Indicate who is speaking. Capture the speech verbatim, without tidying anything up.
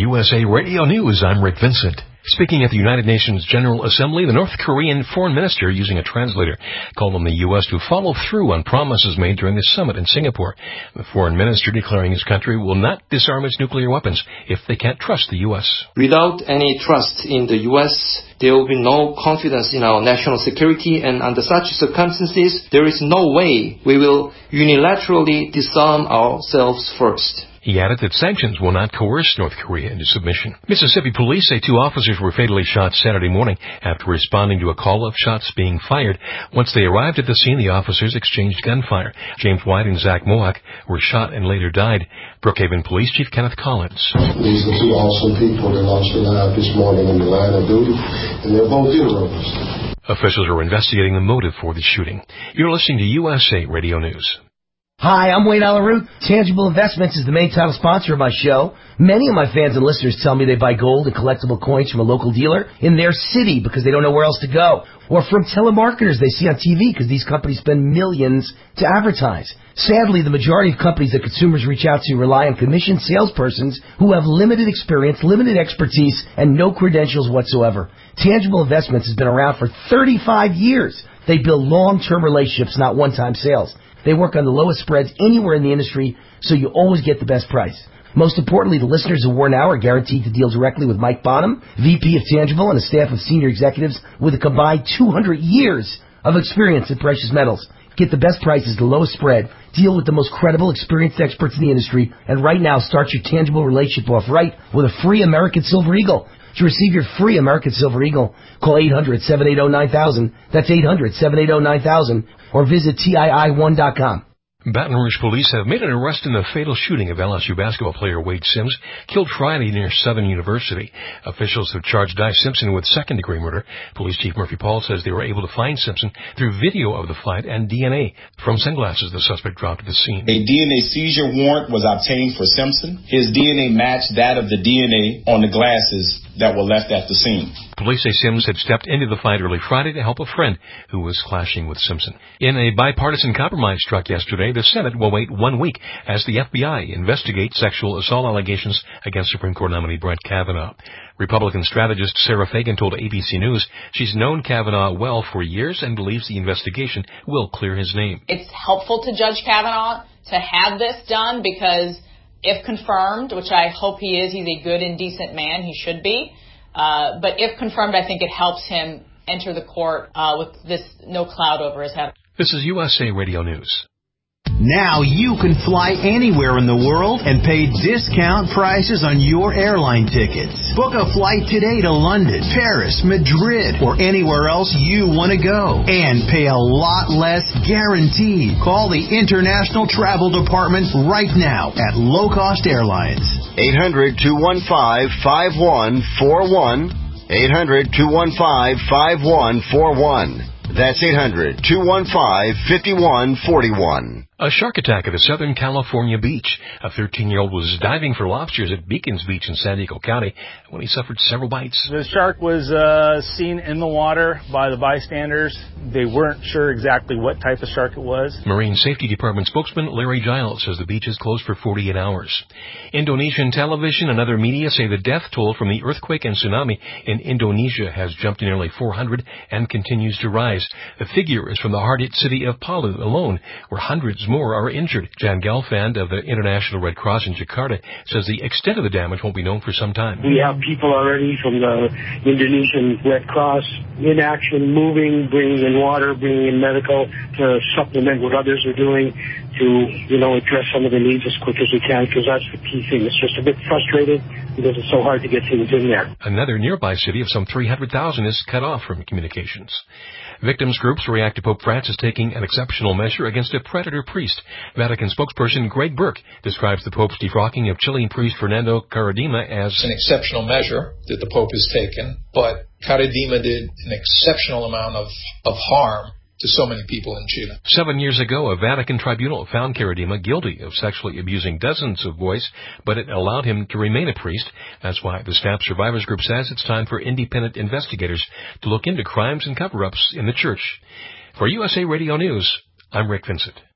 Speaker 1: U S A Radio News, I'm Rick Vincent. Speaking at the United Nations General Assembly, the North Korean foreign minister, using a translator, called on the U S to follow through on promises made during the summit in Singapore. The foreign minister declaring his country will not disarm its nuclear weapons if they can't trust the U S.
Speaker 2: Without any trust in the U S, there will be no confidence in our national security, and under such circumstances, there is no way we will unilaterally disarm ourselves first.
Speaker 1: He added that sanctions will not coerce North Korea into submission. Mississippi police say two officers were fatally shot Saturday morning after responding to a call of shots being fired. Once they arrived at the scene, the officers exchanged gunfire. James White and Zach Mohawk were shot and later died. Brookhaven Police Chief Kenneth Collins.
Speaker 3: These are two awesome people that lost their lives this morning in the line of duty, and they're both heroes.
Speaker 1: Officials are investigating the motive for the shooting. You're listening to U S A Radio News.
Speaker 4: Hi, I'm Wayne Alaroot. Tangible Investments is the main title sponsor of my show. Many of my fans and listeners tell me they buy gold and collectible coins from a local dealer in their city because they don't know where else to go. Or from telemarketers they see on T V because these companies spend millions to advertise. Sadly, the majority of companies that consumers reach out to rely on commissioned salespersons who have limited experience, limited expertise, and no credentials whatsoever. Tangible Investments has been around for thirty-five years. They build long-term relationships, not one-time sales. They work on the lowest spreads anywhere in the industry, so you always get the best price. Most importantly, the listeners of War Now are guaranteed to deal directly with Mike Bonham, V P of Tangible, and a staff of senior executives with a combined two hundred years of experience in precious metals. Get the best prices, the lowest spread, deal with the most credible, experienced experts in the industry, and right now start your Tangible relationship off right with a free American Silver Eagle. To receive your free American Silver Eagle, call eight hundred, seven eight zero, nine thousand. That's eight hundred, seven eight zero, nine thousand. Or visit T I I one dot com.
Speaker 1: Baton Rouge police have made an arrest in the fatal shooting of L S U basketball player Wade Sims, killed Friday near Southern University. Officials have charged Di Simpson with second-degree murder. Police Chief Murphy Paul says they were able to find Simpson through video of the fight and D N A from sunglasses the suspect dropped at the scene.
Speaker 5: A D N A seizure warrant was obtained for Simpson. His D N A matched that of the D N A on the glasses that were left at the scene.
Speaker 1: Police say Sims had stepped into the fight early Friday to help a friend who was clashing with Simpson. In a bipartisan compromise struck yesterday, the Senate will wait one week as the F B I investigates sexual assault allegations against Supreme Court nominee Brett Kavanaugh. Republican strategist Sarah Fagan told A B C News she's known Kavanaugh well for years and believes the investigation will clear his name.
Speaker 6: It's helpful to Judge Kavanaugh to have this done because if confirmed, which I hope he is, he's a good and decent man, he should be. Uh, but if confirmed, I think it helps him enter the court uh, with this no cloud over his head.
Speaker 1: This is U S A Radio News.
Speaker 7: Now you can fly anywhere in the world and pay discount prices on your airline tickets. Book a flight today to London, Paris, Madrid, or anywhere else you want to go. And pay a lot less guaranteed. Call the International Travel Department right now at Low Cost Airlines.
Speaker 8: eight hundred, two one five, five one four one. eight hundred, two one five, five one four one. That's eight hundred, two one five, five one four one.
Speaker 1: A shark attack at a Southern California beach. A thirteen-year-old was diving for lobsters at Beacons Beach in San Diego County when he suffered several bites.
Speaker 9: The shark was uh, seen in the water by the bystanders. They weren't sure exactly what type of shark it was.
Speaker 1: Marine Safety Department spokesman Larry Giles says the beach is closed for forty-eight hours. Indonesian television and other media say the death toll from the earthquake and tsunami in Indonesia has jumped to nearly four hundred and continues to rise. The figure is from the hard-hit city of Palu alone, where hundreds more are injured. Jan Gelfand of the International Red Cross in Jakarta says the extent of the damage won't be known for some time.
Speaker 10: We have people already from the Indonesian Red Cross in action, moving, bringing in water, bringing in medical to supplement what others are doing to, you know, address some of the needs as quick as we can, because that's the key thing. It's just a bit frustrating because it's so hard to get things in there.
Speaker 1: Another nearby city of some three hundred thousand is cut off from communications. Victims groups react to Pope Francis taking an exceptional measure against a predator priest. Vatican spokesperson Greg Burke describes the Pope's defrocking of Chilean priest Fernando Caradima as
Speaker 11: an exceptional measure that the Pope has taken, but Caradima did an exceptional amount of, of harm to so many people in Chile.
Speaker 1: Seven years ago, a Vatican tribunal found Caradima guilty of sexually abusing dozens of boys, but it allowed him to remain a priest. That's why the Snap Survivors Group says it's time for independent investigators to look into crimes and cover-ups in the church. For U S A Radio News, I'm Rick Vincent.